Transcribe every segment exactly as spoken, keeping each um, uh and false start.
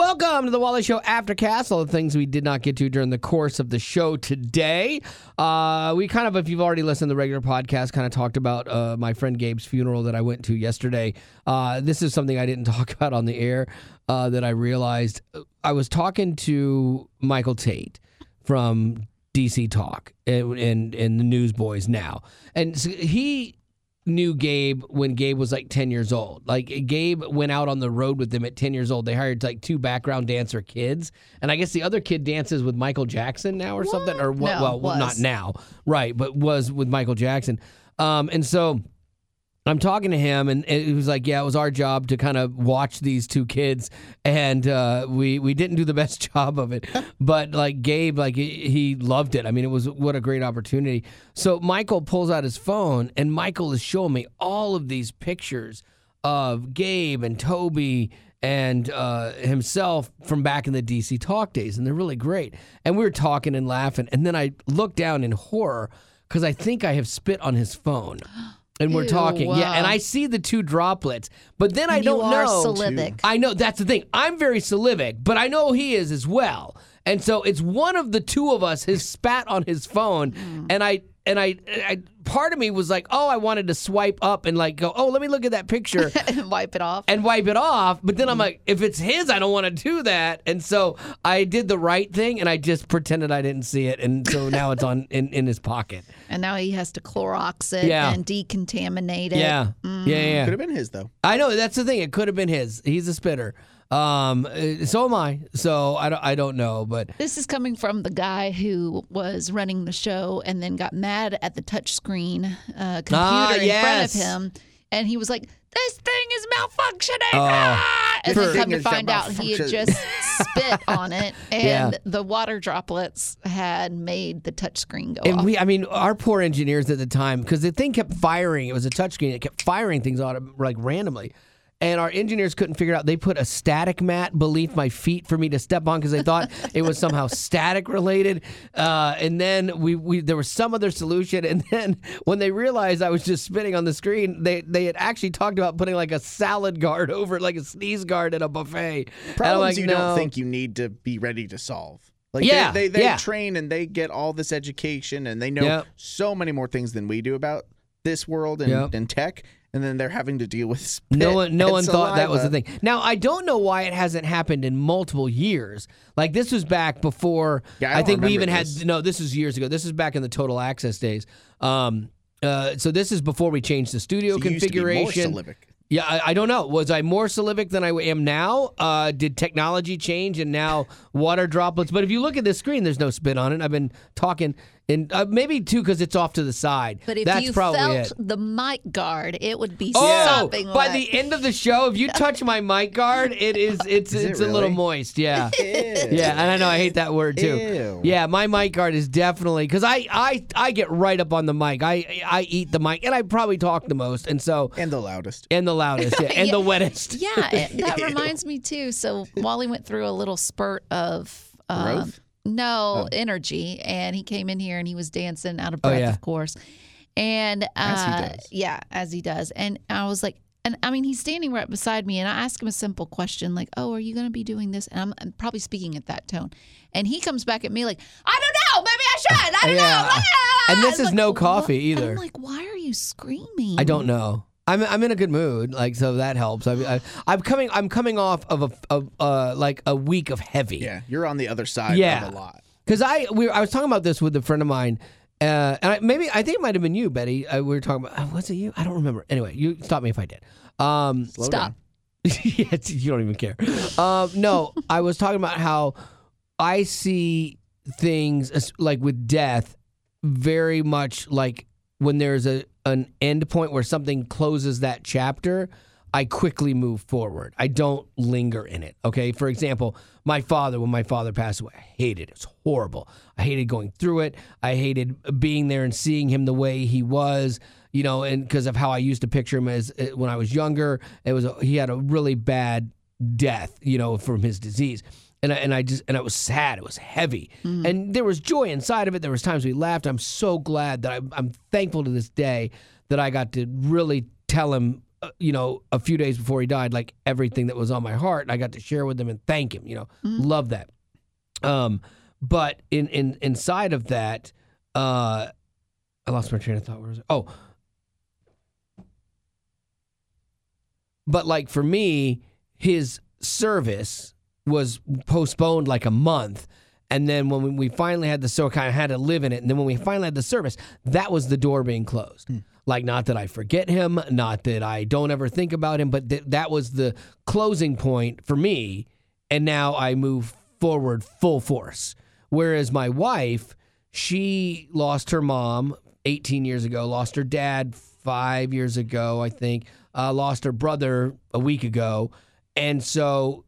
Welcome to the Wally Show Aftercast. All the things we did not get to during the course of the show today. Uh, we kind of, if you've already listened to the regular podcast, kind of talked about uh, my friend Gabe's funeral that I went to yesterday. Uh, this is something I didn't talk about on the air uh, that I realized. I was talking to Michael Tate from D C Talk and, and, and the Newsboys now. And so he knew Gabe when Gabe was like ten years old. Like Gabe went out on the road with them at ten years old. They hired like two background dancer kids. And I guess the other kid dances with Michael Jackson now or what? something. Or what? No, well, was. not now. Right. But was with Michael Jackson. Um, and so I'm talking to him, and it was like, yeah, it was our job to kind of watch these two kids, and uh, we we didn't do the best job of it. But like Gabe, like he loved it. I mean, it was what a great opportunity. So Michael pulls out his phone, and Michael is showing me all of these pictures of Gabe and Toby and uh, himself from back in the D C Talk days, and they're really great. And we were talking and laughing, and then I looked down in horror because I think I have spit on his phone. And we're Ew, talking, wow. yeah, and I see the two droplets, but then I And don't you are know. salivic. I know, that's the thing. I'm very salivic, but I know he is as well. And so it's one of the two of us has spat on his phone, Mm. and I and I, I part of me was like, oh, I wanted to swipe up and like go, oh, let me look at that picture and wipe it off. and wipe it off. But then I'm like, if it's his, I don't want to do that. And so I did the right thing, and I just pretended I didn't see it, and so now it's on in, in his pocket. And now he has to Clorox it Yeah. and decontaminate it. Yeah, Mm. yeah, yeah. Could have been his, though. I know, that's the thing. It could have been his. He's a spitter. Um, uh, so am I. So I don't, I don't know, but This is coming from the guy who was running the show and then got mad at the touchscreen uh, computer Ah, in yes. front of him. And he was like, this thing is malfunctioning. Oh. Ah! And This then come thing to is find out he had malfunctioning. just spit on it. And Yeah. the water droplets had made the touchscreen go and off. we, I mean, our poor engineers at the time, because the thing kept firing. It was a touchscreen. It kept firing things on it like randomly. And our engineers couldn't figure out. They put a static mat beneath my feet for me to step on because they thought it was somehow static related. Uh, and then we, we there was some other solution. And then when they realized I was just spitting on the screen, they, they had actually talked about putting like a salad guard over it, like a sneeze guard at a buffet. And I'm Problems like, you no. don't think you need to be ready to solve. Like Yeah, they, they, they yeah. train and they get all this education and they know Yep. so many more things than we do about this world and, Yep. and tech. And then they're having to deal with spit No one, no and one thought that was the saliva. thing. Now I don't know why it hasn't happened in multiple years. Like this was back before. Yeah, I I, don't think we remember even this. had. No, this is years ago. This is back in the Total Access days. Um, uh, so this is before we changed the studio So you used to be more configuration. salivic. Yeah, I, I don't know. Was I more salivic than I am now? Uh, did technology change and now water droplets? But if you look at this screen, there's no spit on it. I've been talking, and uh, maybe too because it's off to the side. But if That's you probably felt it. the mic guard, it would be Oh, sopping by wet. the end of the show, if you touch my mic guard, it is it's Is it it's a little really? moist. Yeah. Ew. Yeah, and I know I hate that word too. Ew. Yeah, my mic guard is definitely because I, I I get right up on the mic. I I eat the mic, and I probably talk the most, and so And the loudest. and the loudest, yeah, and Yeah. the wettest. Yeah, it, that reminds me too. So Wally went through a little spurt of um, Growth? no Oh. energy, and he came in here and he was dancing out of Oh, breath, yeah. of course. And uh, As he does. yeah, as he does. And I was like, and I mean, he's standing right beside me, and I asked him a simple question like, "Oh, are you going to be doing this?" And I'm, I'm probably speaking at that tone, and he comes back at me like, "I don't know, maybe I should. I don't Yeah. know." And this I'm is like, no "What?" coffee And either. I'm like, "Why are you screaming?" I don't know. I'm I'm in a good mood, like so that helps. I, I I'm coming I'm coming off of a of uh like a week of heavy. Yeah, you're on the other side Yeah. of a lot. Because I we I was talking about this with a friend of mine, uh, and I, maybe I think it might have been you, Betty. Uh, we were talking about uh, was it you? I don't remember. Anyway, you stop me if I did. Um, Slow Stop. down. yeah, you don't even care. Um, no, I was talking about how I see things as, like with death very much like when there's a an end point where something closes that chapter. I quickly move forward. I don't linger in it. Okay. For example, my father, when my father passed away, I hated it. It was horrible. I hated going through it. I hated being there and seeing him the way he was, you know, and because of how I used to picture him as uh, when I was younger. It was a, he had a really bad death, you know, from his disease. And I, and I just and it was sad. It was heavy, Mm-hmm. and there was joy inside of it. There was times we laughed. I'm so glad that I, I'm thankful to this day that I got to really tell him uh, you know, a few days before he died, like everything that was on my heart, and I got to share with him and thank him. You know, Mm-hmm. love that. Um, but in in inside of that, uh, I lost my train of thought. Where was it? Oh, but like for me, his service was postponed like a month. And then when we finally had the, so I kind of had to live in it. And then when we finally had the service, that was the door being closed. Hmm. Like, not that I forget him, not that I don't ever think about him, but th- that was the closing point for me. And now I move forward full force. Whereas my wife, she lost her mom eighteen years ago, lost her dad five years ago, I think, uh, lost her brother a week ago. And so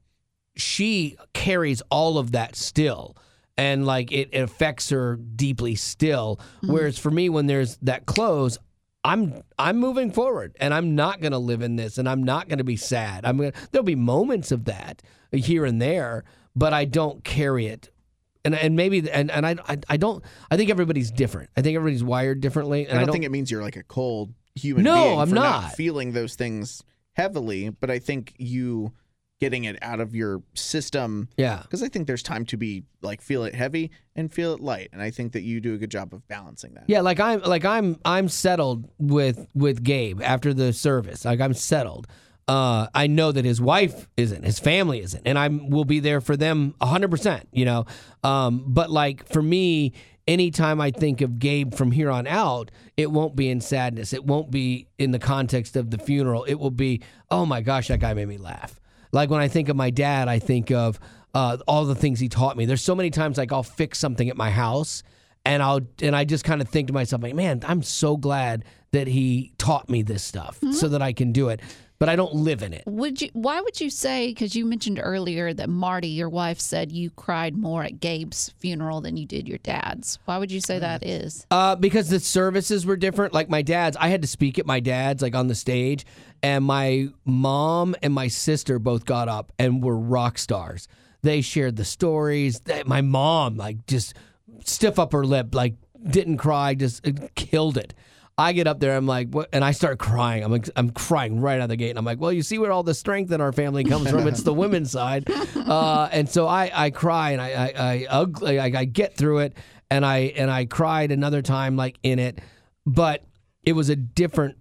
she carries all of that still. And like it, it affects her deeply still. Mm-hmm. Whereas for me, when there's that close, I'm I'm moving forward, and I'm not going to live in this, and I'm not going to be sad. I'm gonna, there'll be moments of that here and there, but I don't carry it. And and maybe and, and I, I I don't I think everybody's different. I think everybody's wired differently. And I don't, I don't think it means you're like a cold human No, being I'm for not. feeling those things heavily, but I think you getting it out of your system. Yeah. Because I think there's time to be like feel it heavy and feel it light, and I think that you do a good job of balancing that. Yeah, like I'm like I'm I'm settled with with Gabe after the service. Like I'm settled. Uh, I know that his wife isn't, his family isn't, and I will be there for them one hundred percent, you know. Um, but like for me, anytime I think of Gabe from here on out, it won't be in sadness. It won't be in the context of the funeral. It will be, oh my gosh, that guy made me laugh. Like when I think of my dad, I think of uh, all the things he taught me. There's so many times like I'll fix something at my house, and I'll and I just kind of think to myself, like, man, I'm so glad that he taught me this stuff mm-hmm. so that I can do it. But I don't live in it. Would you? Why would you say? Because you mentioned earlier that Marty, your wife, said you cried more at Gabe's funeral than you did your dad's. Why would you say that is? Uh, because the services were different. Like my dad's, I had to speak at my dad's, like on the stage, and my mom and my sister both got up and were rock stars. They shared the stories. They, my mom, like, just stiff up her lip, like didn't cry, just uh, killed it. I get up there, I'm like, what? And I start crying. I'm like, I'm crying right out of the gate. And I'm like, well, you see where all the strength in our family comes from. It's the women's side. Uh, and so I, I cry and I, I, I, ugly, I, I get through it. And I, and I cried another time, like in it. But it was a different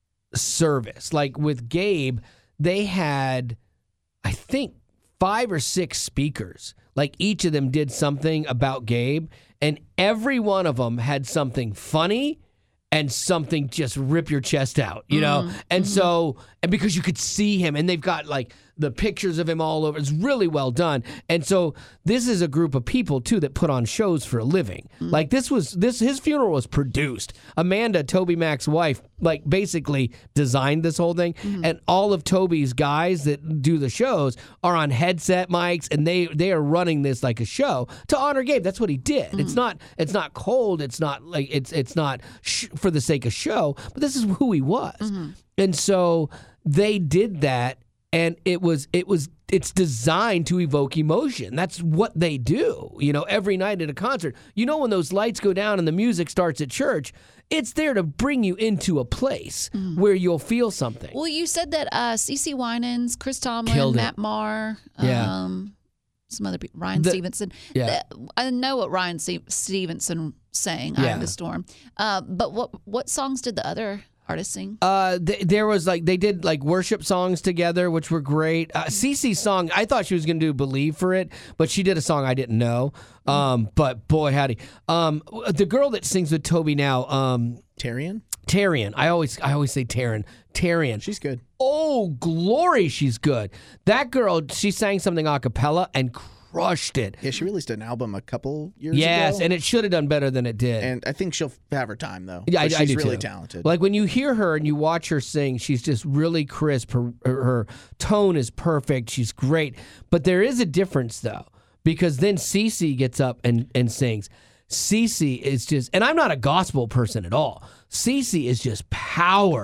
service. Like with Gabe, they had, I think, five or six speakers. Like each of them did something about Gabe. And every one of them had something funny and something just rip your chest out, you know? Mm-hmm. And mm-hmm. so, and because you could see him, and they've got like the pictures of him all over. It's really well done. And so this is a group of people too that put on shows for a living. Mm-hmm. Like this was, this, his funeral was produced. Amanda, Toby Mac's wife, like basically designed this whole thing. Mm-hmm. And all of Toby's guys that do the shows are on headset mics, and they, they are running this like a show to honor Gabe. That's what he did. Mm-hmm. It's not, it's not cold. It's not like, it's, it's not sh- for the sake of show, but this is who he was. Mm-hmm. And so they did that. And it was, it was, it's designed to evoke emotion. That's what they do, you know, every night at a concert. You know, when those lights go down and the music starts at church, it's there to bring you into a place mm. where you'll feel something. Well, you said that uh, CeCe Winans, Chris Tomlin, Matt Maher, yeah. um, some other people, Ryan the, Stevenson. Yeah. The, I know what Ryan Ste- Stevenson sang, yeah. I Am the Storm. Uh, but what what songs did the other artists sing? Uh, th- there was like, they did like worship songs together, which were great. Uh, CeCe's song, I thought she was going to do Believe for it, but she did a song I didn't know. Um, but boy, howdy. Um, the girl that sings with Toby now, um, Tarian? Tarian. I always, I always say Taryn. Tarian. She's good. Oh, glory, she's good. That girl, she sang something a cappella and crushed it. Yeah, she released an album a couple years yes, ago. and it should have done better than it did. And I think she'll have her time, though. Yeah, I, she's I do really too. talented. Like when you hear her and you watch her sing, she's just really crisp. Her, her, her tone is perfect. She's great. But there is a difference, though, because then CeCe gets up and, and sings. CeCe is just, and I'm not a gospel person at all. CeCe is just power.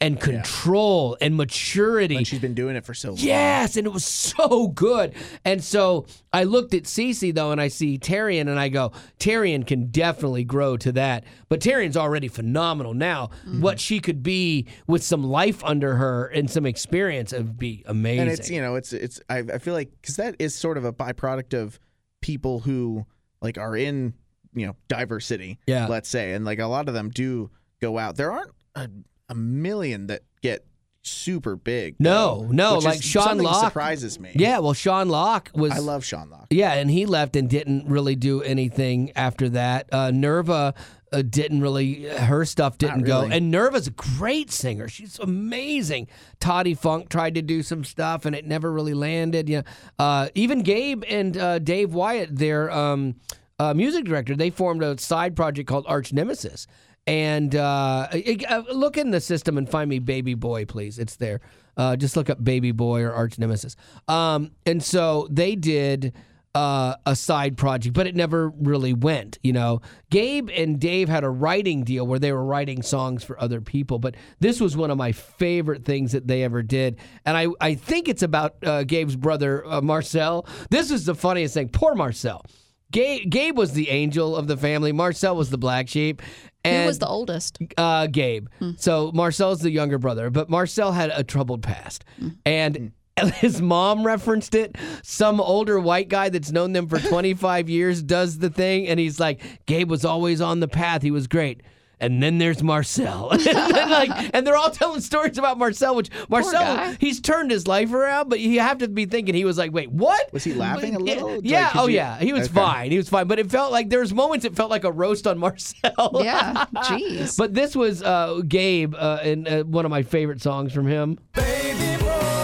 and control and maturity. And she's been doing it for so long. Yes, and it was so good. And so I looked at Cece, though, and I see Tyrion, and I go, Tyrion can definitely grow to that. But Tyrion's already phenomenal now. Mm-hmm. What she could be with some life under her and some experience, it would be amazing. And it's, you know, it's, it's I, I feel like, because that is sort of a byproduct of people who, like, are in, you know, diversity, yeah. let's say. And, like, a lot of them do go out. There aren't a, a million that get super big. No, though, no, which like is Sean something Locke surprises me. Yeah, well, Sean Locke was. I love Sean Locke. Yeah, and he left and didn't really do anything after that. Uh, Nerva uh, didn't really. Her stuff didn't Not go. really. And Nerva's a great singer. She's amazing. Toddy Funk tried to do some stuff and it never really landed. Yeah, uh, even Gabe and uh, Dave Wyatt, their um, uh, music director, they formed a side project called Arch Nemesis. And uh, uh, look in the system and find me Baby Boy, please. It's there. Uh, just look up Baby Boy or Arch Nemesis. Um, and so they did uh, a side project, but it never really went. You know, Gabe and Dave had a writing deal where they were writing songs for other people. But this was one of my favorite things that they ever did. And I, I think it's about uh, Gabe's brother, uh, Marcel. This is the funniest thing. Poor Marcel. Gabe, Gabe was the angel of the family. Marcel was the black sheep. And, Who was the oldest? Uh, Gabe. Hmm. So Marcel's the younger brother, but Marcel had a troubled past. Hmm. And his mom referenced it. Some older white guy that's known them for twenty-five years does the thing, and he's like, Gabe was always on the path. He was great. And then there's Marcel. and, then like, and they're all telling stories about Marcel, which Marcel, he's turned his life around, but you have to be thinking he was like, wait, what? Was he laughing a little? Yeah, like, oh you... yeah, he was okay. fine. He was fine. But it felt like, there was moments it felt like a roast on Marcel. Yeah, jeez. But this was uh, Gabe, uh, and uh, one of my favorite songs from him. Baby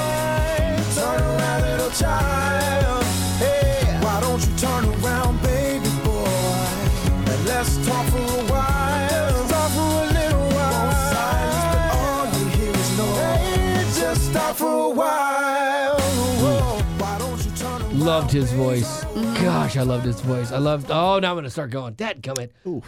boy, turn around, little child. Hey, why don't you turn around, baby boy, and let's talk for a while. For a while. Whoa, why don't you turn around, loved his voice. Mm-hmm. Gosh, I loved his voice. I loved. Oh, now I'm gonna start going. Dadgummit.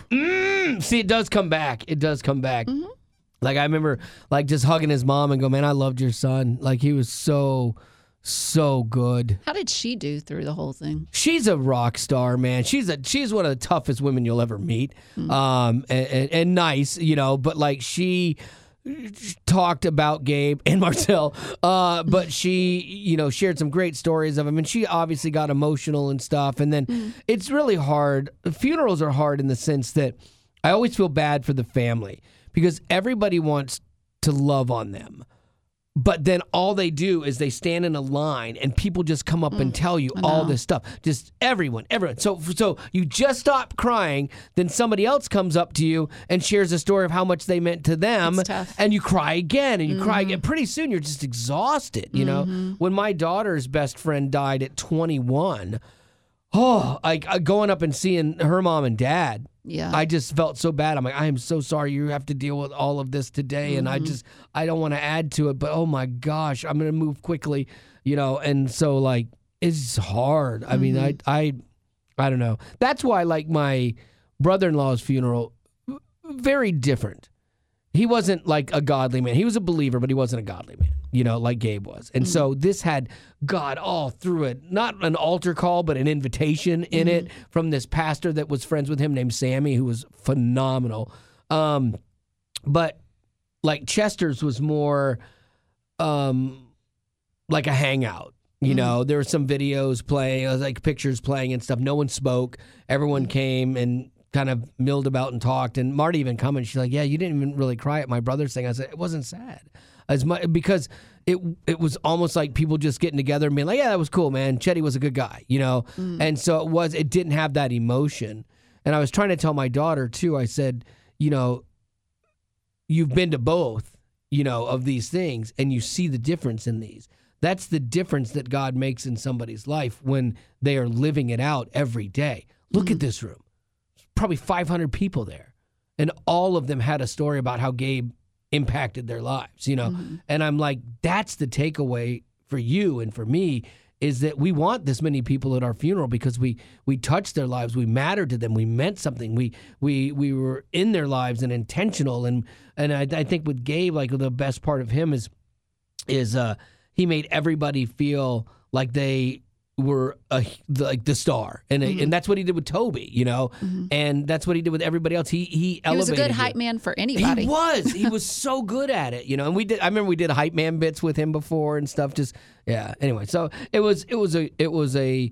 Mm. See, it does come back. It does come back. Mm-hmm. Like I remember, like just hugging his mom and go, man, I loved your son. Like he was so, so good. How did she do through the whole thing? She's a rock star, man. She's a she's one of the toughest women you'll ever meet. Mm-hmm. Um, and, and, and nice, you know. But like she. talked about Gabe and Marcel, uh, but she, you know, shared some great stories of him, and she obviously got emotional and stuff. And then mm. it's really hard. Funerals are hard in the sense that I always feel bad for the family because everybody wants to love on them. But then all they do is they stand in a line and people just come up mm, and tell you all this stuff. Just everyone, everyone. So so you just stop crying, then somebody else comes up to you and shares a story of how much they meant to them. It's tough. And you cry again and you mm-hmm. cry again. Pretty soon you're just exhausted, you mm-hmm. know? When my daughter's best friend died at twenty-one, oh, I, I going up and seeing her mom and dad. Yeah. I just felt so bad. I'm like, I am so sorry you have to deal with all of this today. Mm-hmm. And I just, I don't want to add to it, but oh my gosh, I'm going to move quickly, you know? And so like, it's hard. I mm-hmm. mean, I, I, I don't know. That's why like my brother-in-law's funeral, very different. He wasn't like a godly man. He was a believer, but he wasn't a godly man, you know, like Gabe was. And mm-hmm. so this had God all through it. Not an altar call, but an invitation in mm-hmm. it from this pastor that was friends with him named Sammy, who was phenomenal. Um, but like Chester's was more um, like a hangout. You mm-hmm. know, there were some videos playing, like pictures playing and stuff. No one spoke. Everyone came and kind of milled about and talked, and Marty even commented, she's like, yeah, you didn't even really cry at my brother's thing. I said, it wasn't sad. As much, because it it was almost like people just getting together and being like, yeah, that was cool, man. Chetty was a good guy, you know? Mm. And so it was, it didn't have that emotion. And I was trying to tell my daughter, too, I said, you know, you've been to both, you know, of these things, and you see the difference in these. That's the difference that God makes in somebody's life when they are living it out every day. Look mm. at this room. Probably five hundred people there, and all of them had a story about how Gabe impacted their lives, you know? Mm-hmm. And I'm like, that's the takeaway for you and for me is that we want this many people at our funeral because we we touched their lives, we mattered to them, we meant something, we we we were in their lives and intentional. And and I, I think with Gabe, like the best part of him is is uh, he made everybody feel like they were a, like the star, and mm-hmm. and that's what he did with Toby, you know, mm-hmm. and that's what he did with everybody else. He he elevated. He was a good hype it. man for anybody. He was. He was so good at it, you know. And we did. I remember we did hype man bits with him before and stuff. Just yeah. Anyway, so it was it was a it was a.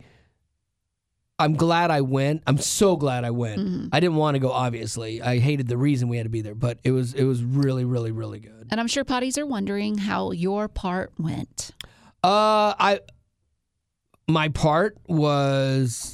I'm glad I went. I'm so glad I went. Mm-hmm. I didn't want to go. Obviously, I hated the reason we had to be there, but it was it was really really really good. And I'm sure potties are wondering how your part went. Uh, I. My part was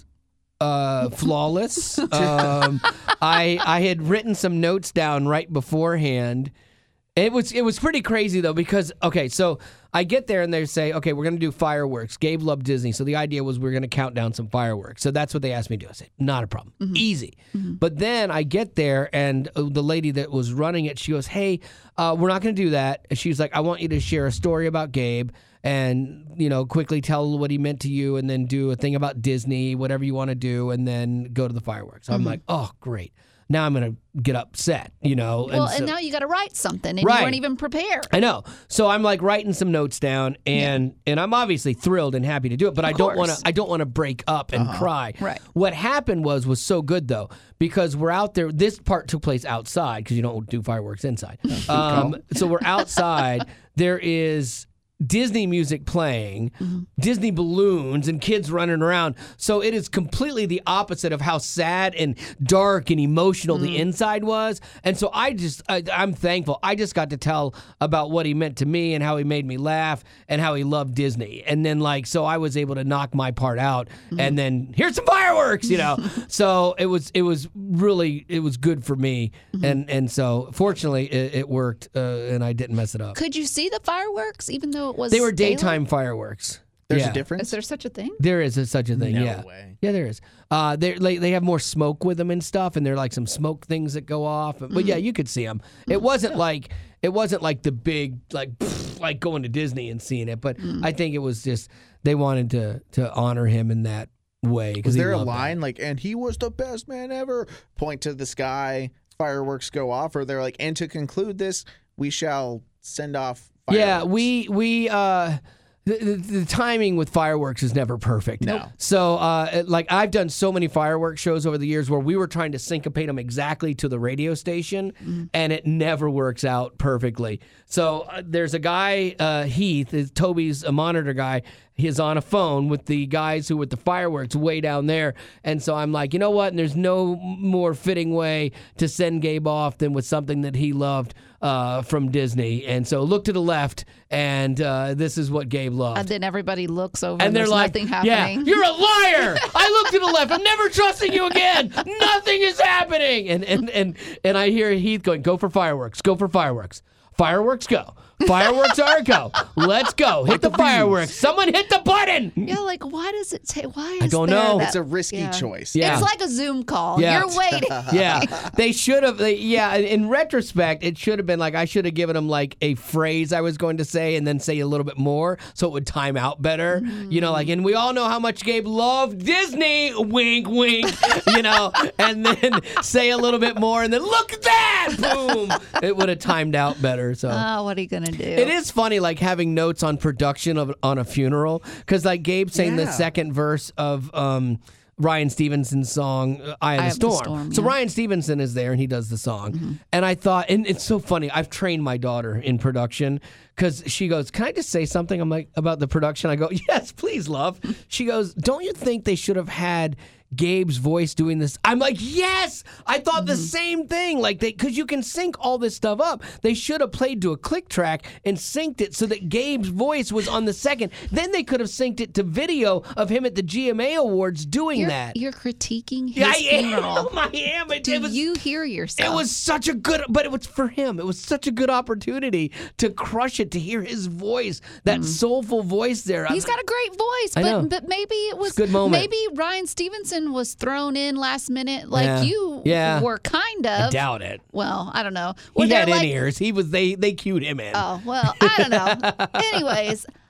uh, flawless. um, I I had written some notes down right beforehand. It was it was pretty crazy though because okay, so I get there and they say, okay, we're gonna do fireworks. Gabe loved Disney, so the idea was we we're gonna count down some fireworks. So that's what they asked me to do. I said, not a problem, mm-hmm. easy. Mm-hmm. But then I get there and the lady that was running it, she goes, hey, uh, we're not gonna do that. She's like, I want you to share a story about Gabe. And, you know, quickly tell what he meant to you and then do a thing about Disney, whatever you want to do, and then go to the fireworks. So mm-hmm. I'm like, oh, great. Now I'm going to get upset, you know. Well, and, so, and now you got to write something, and right. you weren't even prepared. I know. So I'm like writing some notes down, and yeah. and I'm obviously thrilled and happy to do it, but of I don't want to I don't want to break up and uh-huh. cry. Right. What happened was was so good though, because we're out there. This part took place outside because you don't do fireworks inside. um, so we're outside. There is Disney music playing, mm-hmm. Disney balloons, and kids running around. So it is completely the opposite of how sad and dark and emotional mm-hmm. the inside was. And so I just, I, I'm thankful. I just got to tell about what he meant to me and how he made me laugh and how he loved Disney. And then like, so I was able to knock my part out mm-hmm. and then here's some fireworks, you know? So it was, it was really, it was good for me. Mm-hmm. And, and so fortunately it, it worked uh, and I didn't mess it up. Could you see the fireworks even though it was They were daytime daylight? Fireworks. There's yeah. a difference? Is there such a thing? There is a, such a thing, no yeah. way. Yeah, there is. Uh, they like they have more smoke with them and stuff, and they're like some smoke things that go off. But Mm-hmm. yeah, you could see them. It wasn't like it wasn't like the big like pfft, like going to Disney and seeing it. But Mm. I think it was just they wanted to to honor him in that way. 'cause Was he there a loved line that. like, and he was the best man ever? Point to the sky, fireworks go off, or they're like, and to conclude this, we shall send off fireworks. Yeah, we we uh the, the, the timing with fireworks is never perfect. No. So uh it- like I've done so many fireworks shows over the years where we were trying to syncopate them exactly to the radio station and it never works out perfectly. So uh, there's a guy uh Heath, is Toby's a monitor guy. He's on a phone with the guys who with the fireworks way down there. And so I'm like, you know what? And there's no more fitting way to send Gabe off than with something that he loved uh, from Disney. And so look to the left, and uh, this is what Gabe loved. And then everybody looks over and and, they're there's like, nothing yeah, happening. you're a liar. I look to the left. I'm never trusting you again. Nothing is happening. And, and, and, and I hear Heath going, go for fireworks. Go for fireworks. Fireworks go. Fireworks are a go. Let's go. Hit the fireworks. Someone hit the button. Yeah, like why does it take? Why is I don't there know. that- It's a risky yeah. choice. Yeah. It's like a Zoom call. Yeah. You're waiting. Yeah, they should have. They, yeah, in retrospect, it should have been like I should have given him like a phrase I was going to say and then say a little bit more so it would time out better. Mm. You know, like, and we all know how much Gabe loved Disney. Wink, wink. You know, and then say a little bit more and then look at that. Boom. It would have timed out better. So. Oh, what are you gonna do? It is funny, like having notes on production of on a funeral, because like Gabe sang the Yeah. second verse of um, Ryan Stevenson's song uh, "Eye of the Eye of the Storm." Storm, So yeah. Ryan Stevenson is there and he does the song, Mm-hmm. and I thought, and it's so funny. I've trained my daughter in production because she goes, "Can I just say something?" I'm like, about the production. I go, "Yes, please, love." She goes, "Don't you think they should have had Gabe's voice doing this?" I'm like, yes, I thought the same thing. Like, they, because you can sync all this stuff up. They should have played to a click track and synced it so that Gabe's voice was on the second. Then they could have synced it to video of him at the G M A Awards doing You're, that. you're critiquing his Yeah, I funeral. am. I am. It, Do it was, you hear yourself? it was such a good, but it was for him. It was such a good opportunity to crush it, to hear his voice, that soulful voice there. He's got a great voice, I know. but but maybe it was a good moment. maybe Ryan Stevenson was thrown in last minute, like Yeah. you Yeah. were kind I of. doubt it. Well, I don't know. Were He there had like, in ears. He was. They they cued him in. Oh well, I don't know. Anyways,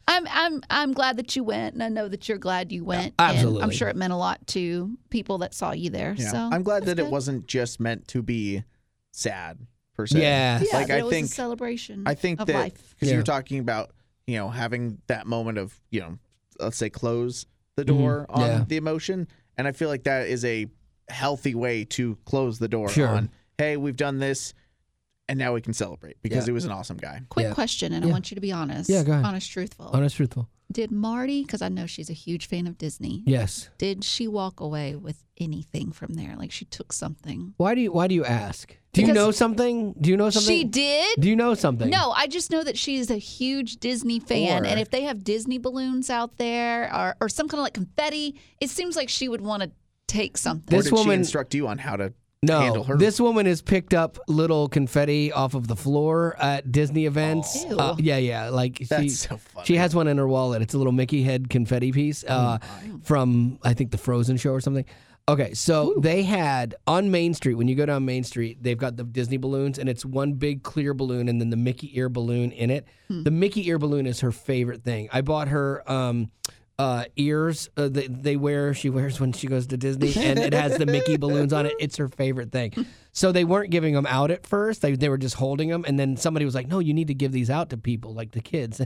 I'm I'm I'm glad that you went, and I know that you're glad you went. Yeah, and absolutely. I'm sure it meant a lot to people that saw you there. Yeah. So I'm glad that's that it good. wasn't just meant to be sad per se. Yeah. Yeah, like that I it was think a celebration. I think of that life. because Yeah. you were talking about, you know, having that moment of, you know, let's say close the Mhm. door on Yeah. the emotion, and I feel like that is a healthy way to close the door Sure. on. Hey, we've done this, and now we can celebrate because Yeah. he was an awesome guy. Quick Yeah. question, and Yeah. I want you to be honest. Yeah, go ahead. Honest, truthful. Honest, truthful. Did Marty, because I know she's a huge fan of Disney, Yes. did she walk away with anything from there? Like she took something? Why do you Why do you ask? Do you Because know something? Do you know something? She did? Do you know something? No, I just know that she's a huge Disney fan. Or- and if they have Disney balloons out there or, or some kind of like confetti, it seems like she would want to take something. Or This did she woman- instruct you on how to No, handle her? this woman has picked up little confetti off of the floor at Disney events. Ew. Uh, yeah, yeah. Like she, That's so funny. she has one in her wallet. It's a little Mickey head confetti piece uh, from I think the Frozen show or something. Okay, so they had on Main Street, when you go down Main Street, they've got the Disney balloons, and it's one big clear balloon and then the Mickey ear balloon in it. The Mickey ear balloon is her favorite thing. I bought her um, uh, ears uh, that they wear, she wears when she goes to Disney, and it has the Mickey balloons on it. It's her favorite thing. So they weren't giving them out at first. They, they were just holding them, and then somebody was like, no, you need to give these out to people, like the kids.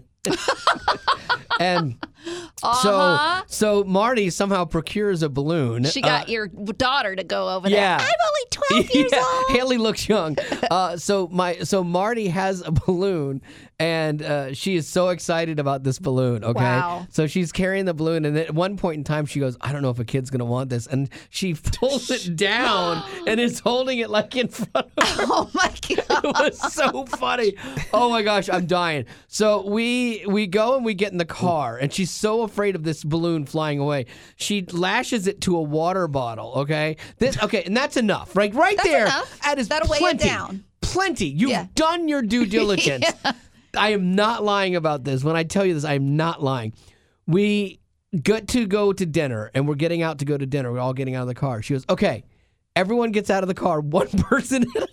And Uh-huh. so, so Marty somehow procures a balloon. She got Uh, your daughter to go over yeah. there. I'm only twelve years yeah, old. Haley looks young. Uh, so my so Marty has a balloon, and uh, she is so excited about this balloon. Okay, Wow. so she's carrying the balloon, and at one point in time, she goes, "I don't know if a kid's gonna want this," and she pulls it down and is holding it like in front of her. Oh my God. It was so funny. Oh my gosh, I'm dying. So we we go and we get in the car, and she's so afraid of this balloon flying away. She lashes it to a water bottle. Okay, this okay, and that's enough. Right, right That's there. enough. That is That'll weigh it plenty. down. Plenty. You've Yeah. done your due diligence. I am not lying about this. When I tell you this, I am not lying. We got to go to dinner, and we're getting out to go to dinner. We're all getting out of the car. She goes, "Okay, everyone gets out of the car, one person at a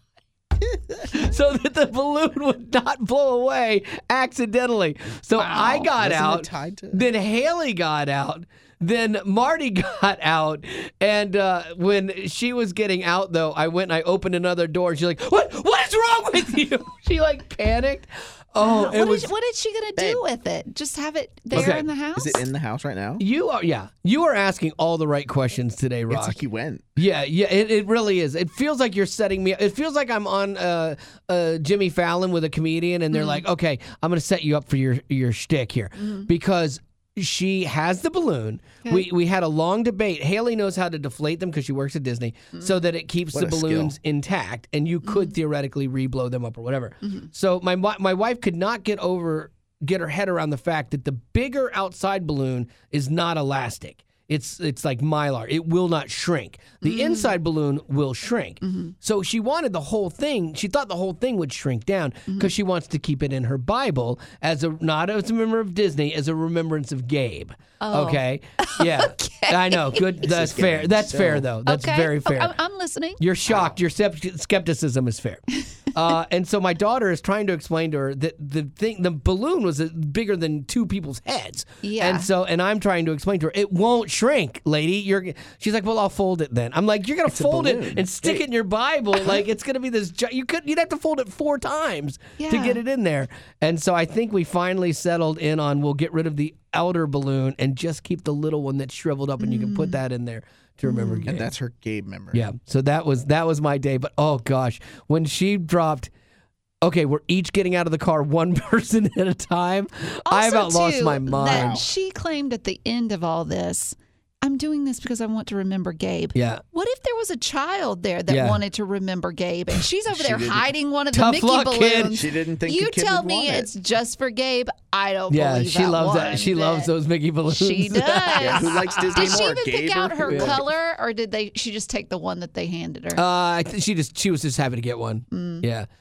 time." So that the balloon would not blow away accidentally. So I got Wasn't it out. tied to- Then Haley got out. Then Marty got out. And uh, when she was getting out, though, I went and I opened another door. And she's like, "What? What is wrong with you?" She like panicked. Oh, it What, was. is, what is she going to do with it? Just have it there Okay. in the house? Is it in the house right now? You are, yeah. You are asking all the right questions today, It's Rock. like you went. Yeah, yeah, it, it really is. It feels like you're setting me up. It feels like I'm on uh, uh, Jimmy Fallon with a comedian, and they're like, okay, I'm going to set you up for your, your shtick here. Because she has the balloon. We we had a long debate. Haley knows how to deflate them because she works at Disney, so that it keeps What the a skill. balloons intact, and you could theoretically re-blow them up or whatever. So my wi- my wife could not get over get her head around the fact that the bigger outside balloon is not elastic. It's it's like Mylar. It will not shrink. The inside balloon will shrink. So she wanted the whole thing. She thought the whole thing would shrink down because she wants to keep it in her Bible as a not as a member of Disney, as a remembrance of Gabe. Oh. Okay. Yeah. I know. Good. That's is getting fair. That's so- fair though. That's okay. very fair. Oh, I'm, I'm listening. You're shocked. Your sep- skepticism is fair. Uh, and so my daughter is trying to explain to her that the thing, the balloon was uh, bigger than two people's heads. Yeah. And so, and I'm trying to explain to her, it won't shrink, lady. You're. She's like, well, I'll fold it then. I'm like, you're gonna a fold it balloon. and stick it in your Bible. Like it's gonna be this. gi- You could. You'd have to fold it four times to Yeah. get it in there. And so I think we finally settled in on we'll get rid of the outer balloon and just keep the little one that's shriveled up, and you can put that in there to remember. Gabe. And that's her Gabe memory. Yeah. So that was that was my day. But oh gosh, when she dropped, okay, we're each getting out of the car one person at a time. I Also, about lost too, my That mind. she claimed at the end of all this, I'm doing this because I want to remember Gabe. Yeah. What if there was a child there that Yeah. wanted to remember Gabe, and she's over She there didn't- hiding one of the Tough Mickey luck, kid. balloons? She didn't think You the kid tell would me want it. it's just for Gabe. I don't Yeah, believe she that loves one that. She loves bit. those Mickey balloons. She does. Yeah, who likes Disney Did she more, even Gabe pick or out her who? color, or did they? She just take the one that they handed her? Uh, I think she just she was just happy to get one. Mm. Yeah.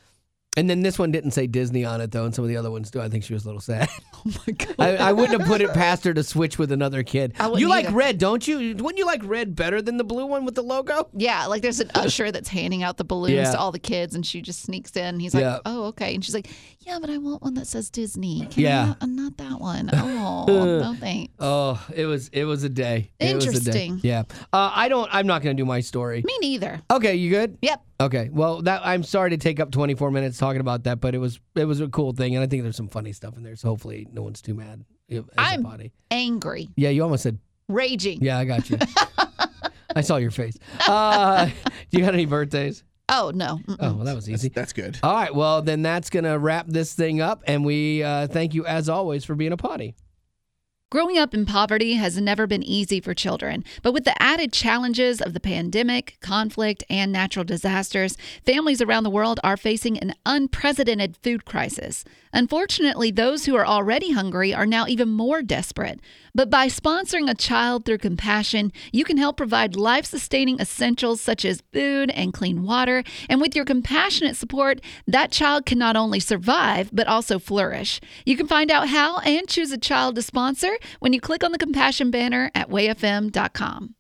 And then this one didn't say Disney on it, though, and some of the other ones do. I think she was a little sad. Oh my god! I, I wouldn't have put it past her to switch with another kid. I wouldn't You like either. red, don't you? Wouldn't you like red better than the blue one with the logo? Yeah, like there's an usher that's handing out the balloons Yeah. to all the kids, and she just sneaks in. And he's like, Yeah. "Oh, okay." And she's like, "Yeah, but I want one that says Disney. Can Yeah. I have, uh, not that one. Oh, no thanks." Oh, it was it was a day. It was a day. Interesting. Yeah. Uh, I don't. I'm not going to do my story. Me neither. Okay, you good? Yep. Okay. Well, that I'm sorry to take up twenty-four minutes talking about that, but it was it was a cool thing, and I think there's some funny stuff in there. So hopefully, no one's too mad. As I'm a body. angry, Yeah, you almost said. raging. Yeah, I got you. I saw your face. Uh, do you got any birthdays? Oh no. Mm-mm. Oh, well, that was easy. That's good. All right. Well, then that's gonna wrap this thing up, and we uh, thank you as always for being a potty. Growing up in poverty has never been easy for children, but with the added challenges of the pandemic, conflict, and natural disasters, families around the world are facing an unprecedented food crisis. Unfortunately, those who are already hungry are now even more desperate. But by sponsoring a child through compassion, you can help provide life-sustaining essentials such as food and clean water. And with your compassionate support, that child can not only survive, but also flourish. You can find out how and choose a child to sponsor when you click on the compassion banner at way f m dot com.